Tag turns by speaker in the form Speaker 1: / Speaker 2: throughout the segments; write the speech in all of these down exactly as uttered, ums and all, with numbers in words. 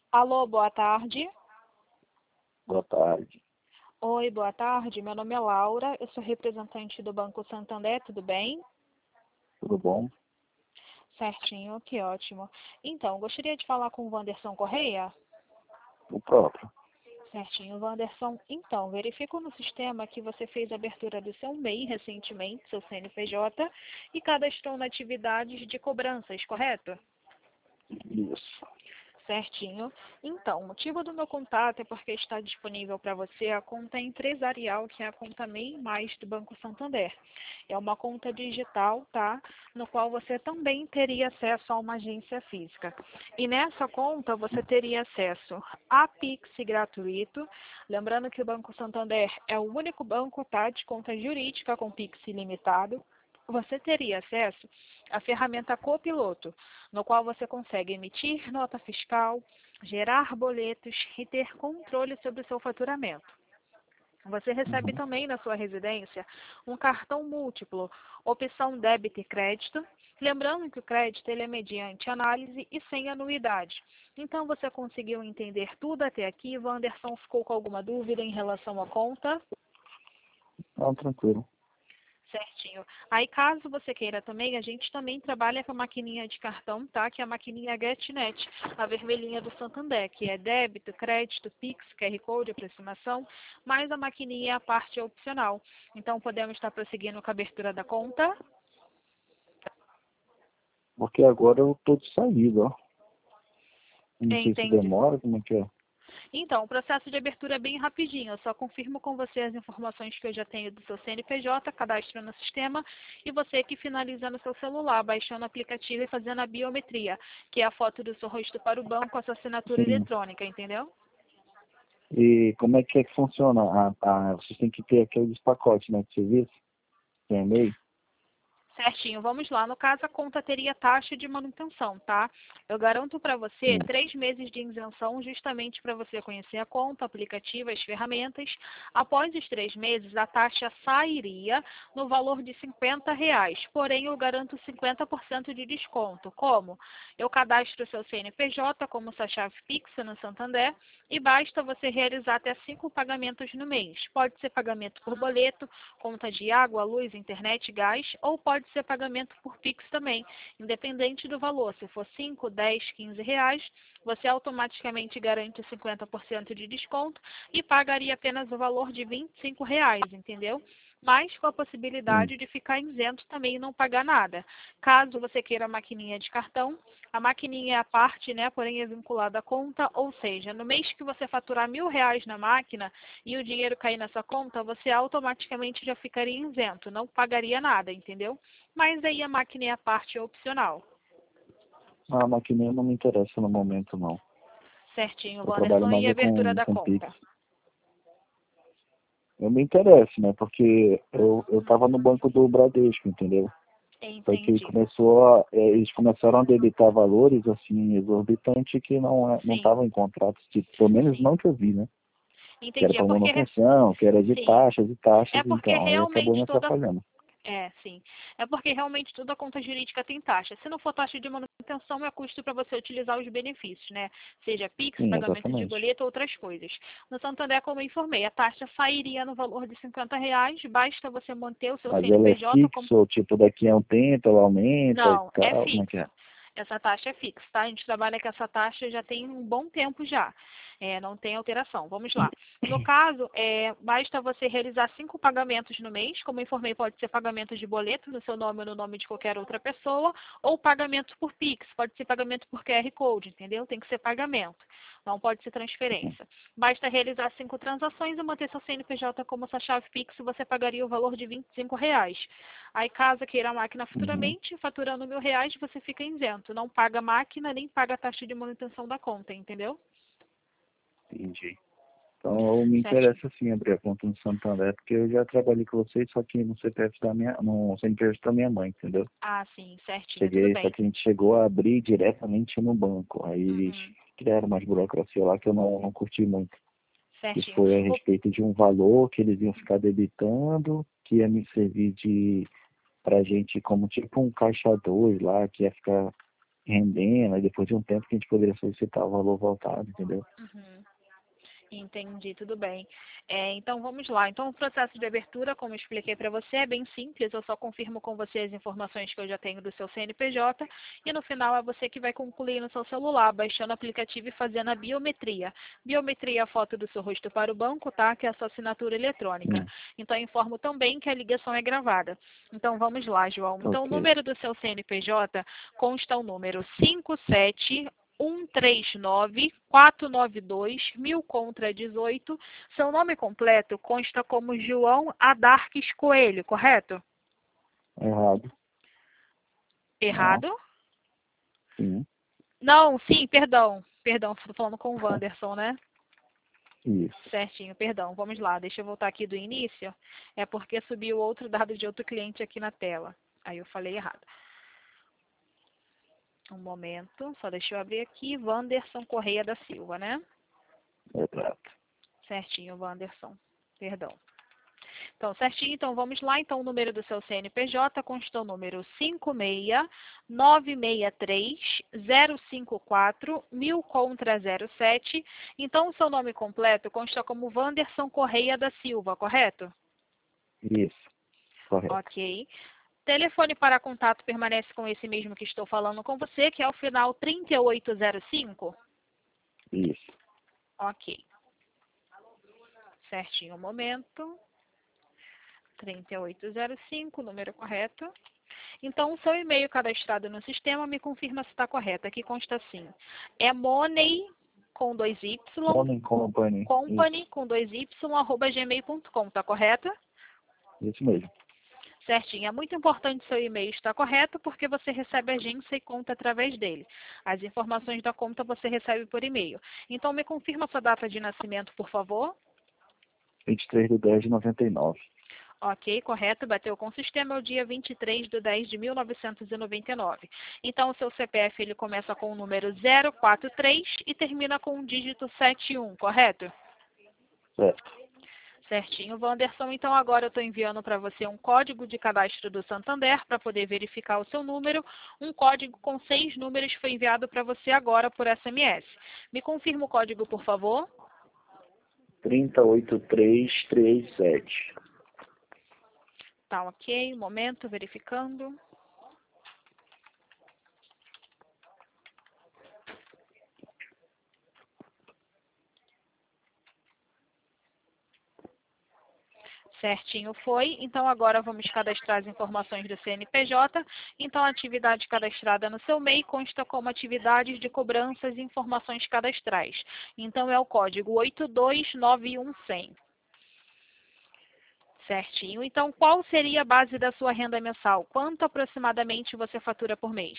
Speaker 1: Alô, boa tarde.
Speaker 2: Boa tarde.
Speaker 1: Oi, boa tarde. Meu nome é Laura, eu sou representante do Banco Santander, tudo bem?
Speaker 2: Tudo bom?
Speaker 1: Certinho, que ótimo. Então, gostaria de falar com o Wanderson Correia?
Speaker 2: O próprio.
Speaker 1: Certinho, Wanderson. Então, verifico no sistema que você fez a abertura do seu M E I recentemente, seu C N P J, e cadastrou na atividades de cobranças, correto?
Speaker 2: Isso.
Speaker 1: Certinho. Então, o motivo do meu contato é porque está disponível para você a conta empresarial, que é a conta M E I Mais do Banco Santander. É uma conta digital, tá? No qual você também teria acesso a uma agência física. E nessa conta você teria acesso a Pix gratuito. Lembrando que o Banco Santander é o único banco, tá, de conta jurídica com Pix ilimitado. Você teria acesso à ferramenta Copiloto, no qual você consegue emitir nota fiscal, gerar boletos e ter controle sobre o seu faturamento. Você recebe
Speaker 2: Uhum.
Speaker 1: também na sua residência um cartão múltiplo, opção débito e crédito. Lembrando que o crédito ele é mediante análise e sem anuidade. Então você conseguiu entender tudo até aqui? Wanderson ficou com alguma dúvida em relação à conta?
Speaker 2: Não, tranquilo.
Speaker 1: Certinho. Aí, caso você queira também, a gente também trabalha com a maquininha de cartão, tá? Que é a maquininha GetNet, a vermelhinha do Santander, que é débito, crédito, Pix, Q R Code, aproximação, mas a maquininha é a parte opcional. Então, podemos estar prosseguindo com a abertura da conta.
Speaker 2: Porque agora eu tô de saída, ó. Não sei se
Speaker 1: Entendi.
Speaker 2: demora, como é que é?
Speaker 1: Então, o processo de abertura é bem rapidinho. Eu só confirmo com você as informações que eu já tenho do seu C N P J, cadastro no sistema, e você que finaliza no seu celular, baixando o aplicativo e fazendo a biometria, que é a foto do seu rosto para o banco com a sua assinatura
Speaker 2: Sim.
Speaker 1: eletrônica, entendeu?
Speaker 2: E como é que é que funciona? A, a, vocês têm que ter aqueles pacotes, né, de serviço, tem e-mail?
Speaker 1: Certinho, vamos lá. No caso, a conta teria taxa de manutenção, tá? Eu garanto para você
Speaker 2: Sim.
Speaker 1: três meses de isenção, justamente para você conhecer a conta, o aplicativo, as ferramentas. Após os três meses, a taxa sairia no valor de cinquenta reais. Porém, eu garanto cinquenta por cento de desconto. Como? Eu cadastro o seu C N P J como sua chave Pix no Santander e basta você realizar até cinco pagamentos no mês. Pode ser pagamento por boleto, conta de água, luz, internet, gás, ou pode ser pagamento por Pix também, independente do valor. Se for cinco, dez, quinze reais, você automaticamente garante cinquenta por cento de desconto e pagaria apenas o valor de vinte e cinco reais, entendeu? Mas com a
Speaker 2: Sim.
Speaker 1: possibilidade de ficar isento também e não pagar nada. Caso você queira a maquininha de cartão, a maquininha é a parte, né, porém é vinculada à conta, ou seja, no mês que você faturar mil reais na máquina e o dinheiro cair na sua conta, você automaticamente já ficaria isento, não pagaria nada, entendeu? Mas aí a máquina é a parte opcional.
Speaker 2: A maquininha não me interessa no momento, não.
Speaker 1: Certinho,
Speaker 2: Eu trabalho
Speaker 1: Wanderson,
Speaker 2: mais
Speaker 1: e a
Speaker 2: é
Speaker 1: abertura
Speaker 2: com,
Speaker 1: da
Speaker 2: com Pix.
Speaker 1: conta?
Speaker 2: Eu me interesso, né, porque eu, eu tava no banco do Bradesco, entendeu? Só que
Speaker 1: Entendi.
Speaker 2: começou a, é, eles começaram a debitar valores assim exorbitantes que não é- não
Speaker 1: Sim,
Speaker 2: estavam em contratos, tipo, pelo menos
Speaker 1: sim.
Speaker 2: não que eu vi, né? Que era
Speaker 1: Entendi. É
Speaker 2: para
Speaker 1: porque, re-
Speaker 2: manutenção, que era de
Speaker 1: sim.
Speaker 2: taxas e
Speaker 1: É
Speaker 2: taxas,
Speaker 1: porque
Speaker 2: então aí acabou me
Speaker 1: realmente toda
Speaker 2: atrapalhando.
Speaker 1: É, sim. É porque realmente toda conta jurídica tem taxa. Se não for taxa de manutenção, é custo para você utilizar os benefícios, né? Seja Pix,
Speaker 2: Sim,
Speaker 1: pagamento de
Speaker 2: exatamente.
Speaker 1: boleto, outras coisas. No Santander, como eu informei, a taxa sairia no valor de cinquenta reais, basta você manter o seu
Speaker 2: Mas ela é
Speaker 1: C N P J como...
Speaker 2: fixa, ou tipo, daqui a um tempo ela aumenta e
Speaker 1: Não, é
Speaker 2: tal, como é
Speaker 1: fixo.
Speaker 2: que é?
Speaker 1: Essa taxa é fixa, tá? A gente trabalha com essa taxa já tem um bom tempo já. É, não tem alteração. Vamos lá. No caso, é, basta você realizar cinco pagamentos no mês. Como eu informei, pode ser pagamento de boleto no seu nome ou no nome de qualquer outra pessoa, ou pagamento por Pix, pode ser pagamento por Q R Code, entendeu? Tem que ser pagamento, não pode ser transferência. Basta realizar cinco transações e manter seu C N P J como sua chave Pix, você pagaria o valor de vinte e cinco reais. Aí, caso queira a máquina
Speaker 2: Uhum,
Speaker 1: futuramente, faturando mil reais, você fica isento. Não paga a máquina, nem paga a taxa de manutenção da conta, entendeu?
Speaker 2: entendi. Então eu me
Speaker 1: Certinho.
Speaker 2: interessa sim abrir a conta no Santander, porque eu já trabalhei com vocês, só que no C P F da minha, no C N P J da minha mãe, entendeu?
Speaker 1: Ah, sim, certinho, tudo
Speaker 2: Cheguei, só
Speaker 1: bem.
Speaker 2: que a gente chegou a abrir diretamente no banco. Aí eles
Speaker 1: Uhum,
Speaker 2: criaram umas burocracia lá que eu não, não curti muito. Que
Speaker 1: certinho.
Speaker 2: foi a
Speaker 1: O-
Speaker 2: respeito de um valor que eles iam ficar debitando, que ia me servir de pra gente como tipo um caixa dois lá, que ia ficar rendendo, aí depois de um tempo que a gente poderia solicitar o valor voltado, entendeu?
Speaker 1: Uhum. Entendi, tudo bem. É, então vamos lá. Então o processo de abertura, como eu expliquei para você, é bem simples. Eu só confirmo com você as informações que eu já tenho do seu C N P J e no final é você que vai concluir no seu celular, baixando o aplicativo e fazendo a biometria. Biometria é a foto do seu rosto para o banco, tá? Que é a sua assinatura eletrônica.
Speaker 2: Sim,
Speaker 1: Então eu informo também que a ligação é gravada. Então vamos lá, João. Então o
Speaker 2: ok.
Speaker 1: número do seu C N P J consta o número cinco sete um três nove quatro nove dois mil contra dezoito. Seu nome completo consta como João Adarques Coelho, correto?
Speaker 2: Errado. Não,
Speaker 1: Errado?
Speaker 2: sim,
Speaker 1: Não, sim, perdão. Perdão, estou falando com o Wanderson, né?
Speaker 2: isso.
Speaker 1: Certinho, perdão. Vamos lá, deixa eu voltar aqui do início. É porque subiu outro dado de outro cliente aqui na tela. Aí eu falei errado. Um momento, só deixa eu abrir aqui. Wanderson Correia da Silva, né?
Speaker 2: Exato.
Speaker 1: Certinho, Wanderson. Perdão. Então, certinho, então vamos lá. Então, o número do seu C N P J consta o número cinco seis nove seis três zero cinco quatro mil contra zero sete. Então, o seu nome completo consta como Wanderson Correia da Silva, correto?
Speaker 2: Isso, correto.
Speaker 1: Ok. Telefone para contato permanece com esse mesmo que estou falando com você, que é o final trinta e oito zero cinco?
Speaker 2: Isso.
Speaker 1: Ok. Certinho, um momento. trinta e oito zero cinco, número correto. Então, o seu e-mail cadastrado no sistema me confirma se está correto. Aqui consta assim. É money com dois Y,
Speaker 2: Homem Company.
Speaker 1: company
Speaker 2: Isso.
Speaker 1: com dois Y, arroba gmail ponto com. Está correto?
Speaker 2: Isso mesmo.
Speaker 1: Certinho. É muito importante seu e-mail estar correto porque você recebe agência e conta através dele. As informações da conta você recebe por e-mail. Então, me confirma sua data de nascimento, por favor.
Speaker 2: vinte e três de dez de noventa e nove.
Speaker 1: Ok, correto, bateu com o sistema, é o dia vinte e três de dez de mil novecentos e noventa e nove. Então, o seu C P F ele começa com o número zero quatro três e termina com o dígito setenta e um, correto?
Speaker 2: Certo.
Speaker 1: Certinho, Wanderson. Então, agora eu estou enviando para você um código de cadastro do Santander para poder verificar o seu número. Um código com seis números foi enviado para você agora por S M S. Me confirma o código, por favor.
Speaker 2: trinta e oito três trinta e sete.
Speaker 1: Tá ok, um momento, verificando. Certinho foi. Então, agora vamos cadastrar as informações do C N P J. Então, a atividade cadastrada no seu M E I consta como atividades de cobranças e informações cadastrais. Então, é o código oito dois nove um zero zero. Certinho. Então, qual seria a base da sua renda mensal? Quanto aproximadamente você fatura por mês?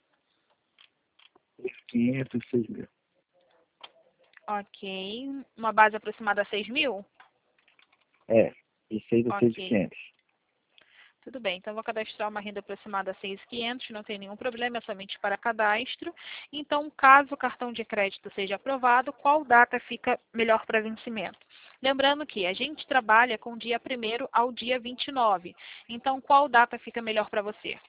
Speaker 2: quinhentos e seis mil.
Speaker 1: Ok. Uma base aproximada a seis mil?
Speaker 2: É. E seis a seis mil e
Speaker 1: Ok.
Speaker 2: quinhentos.
Speaker 1: Tudo bem, então eu vou cadastrar uma renda aproximada a seis mil e quinhentos, não tem nenhum problema, é somente para cadastro. Então, caso o cartão de crédito seja aprovado, qual data fica melhor para vencimento? Lembrando que a gente trabalha com dia primeiro ao dia vinte e nove. Então, qual data fica melhor para você?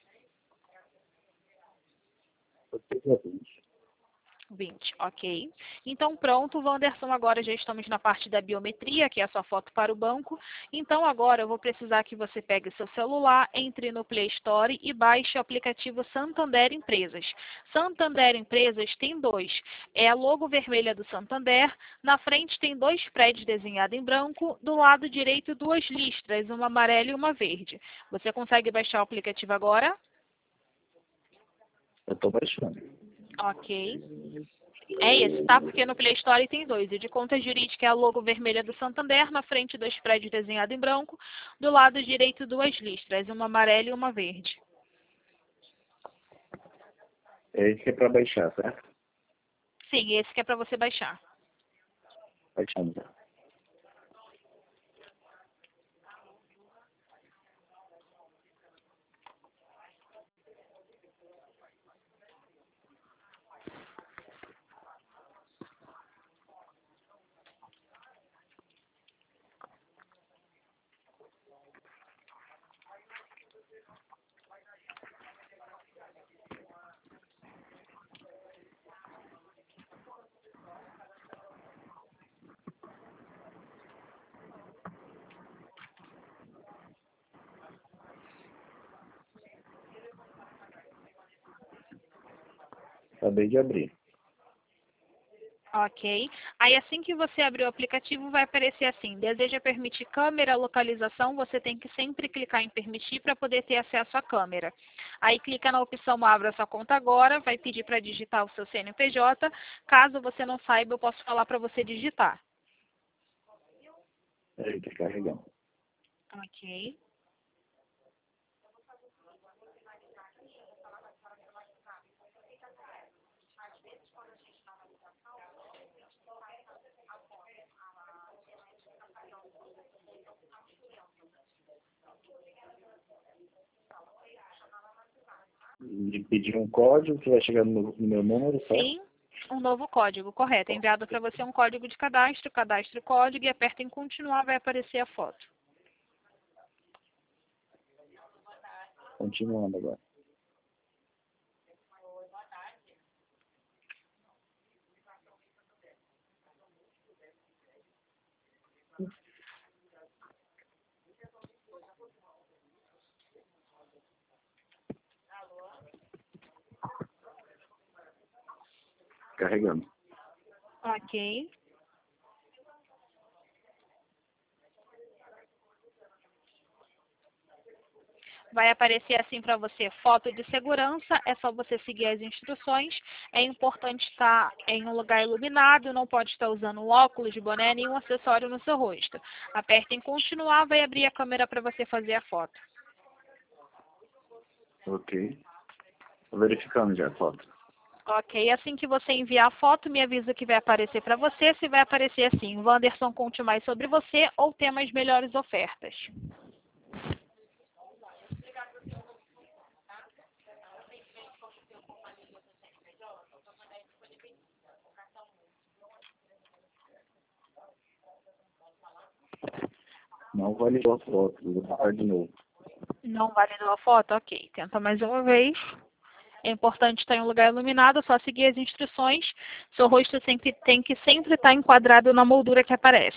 Speaker 1: vinte, ok. Então, pronto, Wanderson, agora já estamos na parte da biometria, que é a sua foto para o banco. Então, agora eu vou precisar que você pegue seu celular, entre no Play Store e baixe o aplicativo Santander Empresas. Santander Empresas tem dois. É a logo vermelha do Santander, na frente tem dois prédios desenhados em branco, do lado direito duas listras, uma amarela e uma verde. Você consegue baixar o aplicativo agora?
Speaker 2: Eu estou baixando.
Speaker 1: Ok. É esse, tá? Porque no Play Store tem dois. E de conta jurídica é a logo vermelha do Santander, na frente dois prédios desenhados em branco, do lado direito duas listras, uma amarela e uma verde.
Speaker 2: É esse que é para baixar, certo?
Speaker 1: Sim, esse que é para você baixar.
Speaker 2: Baixando já. Acabei de abrir.
Speaker 1: Ok. Aí assim que você abrir o aplicativo, vai aparecer assim: deseja permitir câmera, localização, você tem que sempre clicar em permitir para poder ter acesso à câmera. Aí clica na opção abra sua conta agora, vai pedir para digitar o seu C N P J. Caso você não saiba, eu posso falar para você digitar.
Speaker 2: Peraí, tá carregando.
Speaker 1: Ok.
Speaker 2: E pedir um código que vai chegar no, no meu número, certo?
Speaker 1: Sim, um novo código, correto. É enviado para você um código de cadastro, cadastre o código e aperta em continuar, vai aparecer a foto.
Speaker 2: Continuando agora. Carregando.
Speaker 1: Ok. Vai aparecer assim para você, foto de segurança, é só você seguir as instruções. É importante estar em um lugar iluminado, não pode estar usando óculos, boné, nenhum acessório no seu rosto. Aperta em continuar, vai abrir a câmera para você fazer a foto.
Speaker 2: Ok. Tô verificando já a foto.
Speaker 1: Ok, assim que você enviar a foto, me avisa que vai aparecer para você, se vai aparecer assim: Wanderson, conte mais sobre você ou temas melhores ofertas.
Speaker 2: Não validou a foto, vou botar de novo.
Speaker 1: Não validou a foto? Ok, tenta mais uma vez. É importante estar em um lugar iluminado, só seguir as instruções. Seu rosto sempre tem que sempre estar enquadrado na moldura que aparece.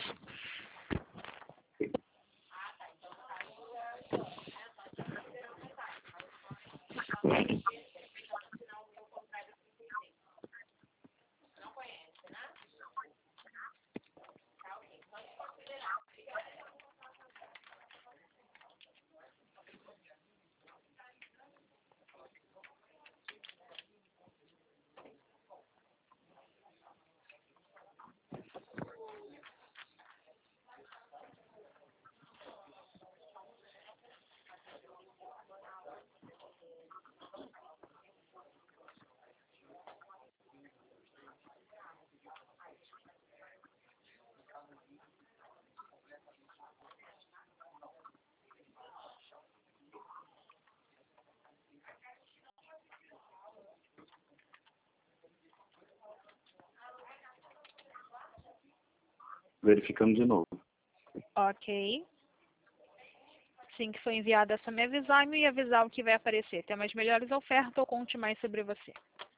Speaker 2: Verificando de novo.
Speaker 1: Ok. Assim que for enviada, é só me avisar e me avisar o que vai aparecer. Tem mais melhores ofertas ou conte mais sobre você.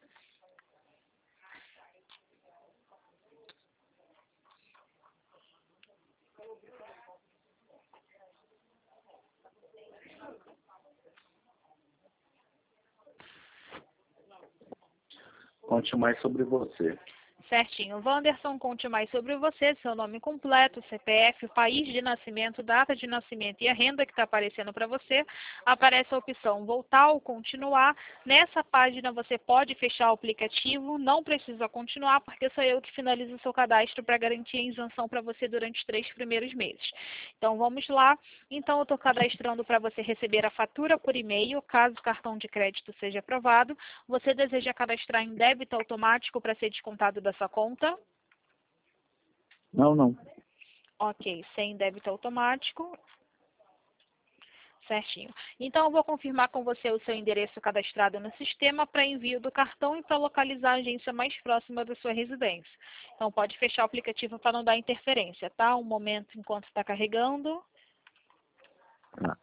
Speaker 2: Conte mais sobre você.
Speaker 1: Certinho. Wanderson, conte mais sobre você, seu nome completo, C P F, país de nascimento, data de nascimento e a renda que está aparecendo para você. Aparece a opção voltar ou continuar. Nessa página você pode fechar o aplicativo, não precisa continuar, porque sou eu que finalizo o seu cadastro para garantir a isenção para você durante os três primeiros meses. Então vamos lá. Então eu estou cadastrando para você receber a fatura por e-mail, caso o cartão de crédito seja aprovado. Você deseja cadastrar em débito automático para ser descontado da sua conta?
Speaker 2: Não, não.
Speaker 1: Ok, sem débito automático. Certinho. Então, eu vou confirmar com você o seu endereço cadastrado no sistema para envio do cartão e para localizar a agência mais próxima da sua residência. Então, pode fechar o aplicativo para não dar interferência, tá? Um momento enquanto está carregando.
Speaker 2: Ah.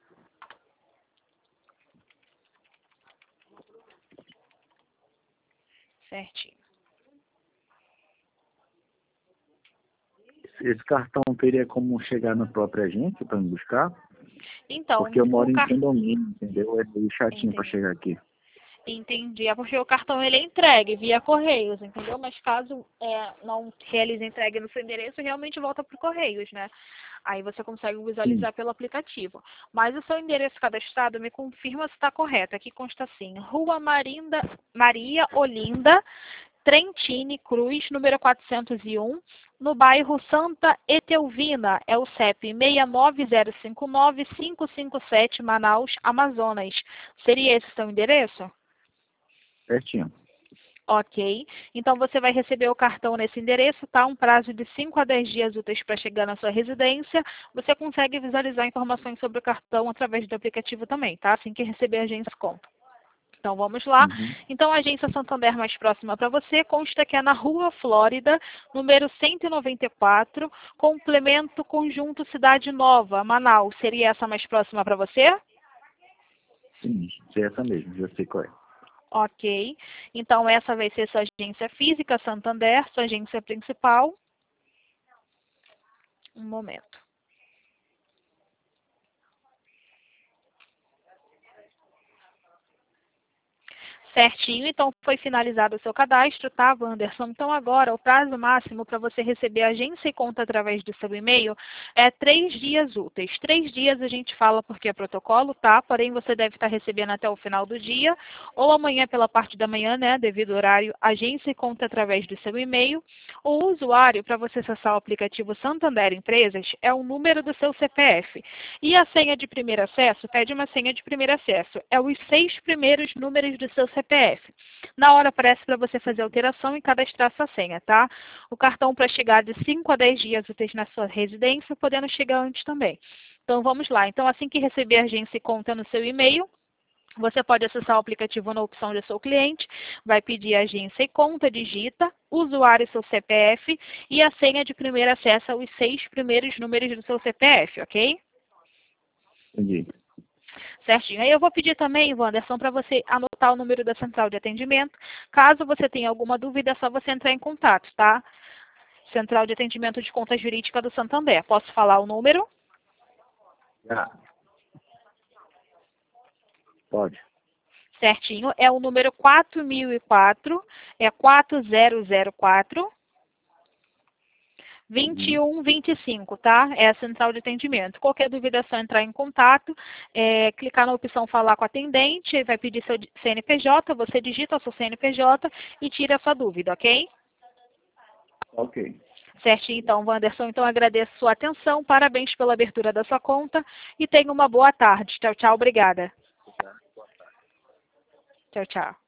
Speaker 1: Certinho.
Speaker 2: Esse cartão teria como chegar na própria agência para me buscar?
Speaker 1: Então,
Speaker 2: Porque eu
Speaker 1: o
Speaker 2: moro em
Speaker 1: cartão...
Speaker 2: condomínio, entendeu? É meio chatinho para chegar aqui.
Speaker 1: Entendi. É porque o cartão ele é entregue via Correios, entendeu? Mas caso é, não realize a entrega no seu endereço, realmente volta para o Correios, né? Aí você consegue
Speaker 2: Sim.
Speaker 1: visualizar pelo aplicativo. Mas o seu endereço cadastrado, me confirma se está correto. Aqui consta assim, Rua Marinda, Maria Olinda, Trentini Cruz, número quatrocentos e um, no bairro Santa Etelvina. É o C E P seis nove zero cinco nove cinco cinco sete, Manaus, Amazonas. Seria esse o seu endereço?
Speaker 2: Certinho.
Speaker 1: Ok. Então você vai receber o cartão nesse endereço, tá? Um prazo de cinco a dez dias úteis para chegar na sua residência. Você consegue visualizar informações sobre o cartão através do aplicativo também, tá? Assim que receber a agência conta. Então vamos lá.
Speaker 2: Uhum.
Speaker 1: Então a agência Santander mais próxima para você consta que é na Rua Flórida, número cento e noventa e quatro, complemento conjunto Cidade Nova, Manaus. Seria essa mais próxima para você?
Speaker 2: Sim, é essa mesmo, já sei qual é.
Speaker 1: Ok. Então essa vai ser sua agência física, Santander, sua agência principal. Um momento. Certinho, então foi finalizado o seu cadastro, tá, Wanderson? Então agora o prazo máximo para você receber agência e conta através do seu e-mail é três dias úteis. Três dias a gente fala porque é protocolo, tá? Porém você deve estar recebendo até o final do dia ou amanhã pela parte da manhã, né, devido ao horário, agência e conta através do seu e-mail. O usuário para você acessar o aplicativo Santander Empresas é o número do seu C P F. E a senha de primeiro acesso, pede uma senha de primeiro acesso. É os seis primeiros números do seu C P F. C P F. Na hora aparece para você fazer a alteração e cadastrar sua senha, tá? O cartão para chegar de cinco a dez dias úteis na sua residência, podendo chegar antes também. Então vamos lá. Então assim que receber a agência e conta no seu e-mail, você pode acessar o aplicativo na opção de seu cliente, vai pedir agência e conta, digita, usuário e seu C P F e a senha de primeiro acesso aos seis primeiros números do seu C P F, ok?
Speaker 2: Entendi.
Speaker 1: Certinho. Aí eu vou pedir também, Wanderson, para você anotar o número da central de atendimento. Caso você tenha alguma dúvida, é só você entrar em contato, tá? Central de Atendimento de Conta Jurídica do Santander. Posso falar o número?
Speaker 2: Ah. Pode.
Speaker 1: Certinho. É o número quatro mil e quatro, é quatro zero zero quatro. vinte e um vinte e cinco, tá? É a central de atendimento. Qualquer dúvida é só entrar em contato, é, clicar na opção falar com o atendente, vai pedir seu C N P J, você digita o seu C N P J e tira a sua dúvida, ok?
Speaker 2: Ok.
Speaker 1: Certinho, então, Wanderson, então agradeço a sua atenção, parabéns pela abertura da sua conta e tenha uma boa tarde. Tchau, tchau, obrigada. Tchau, tchau.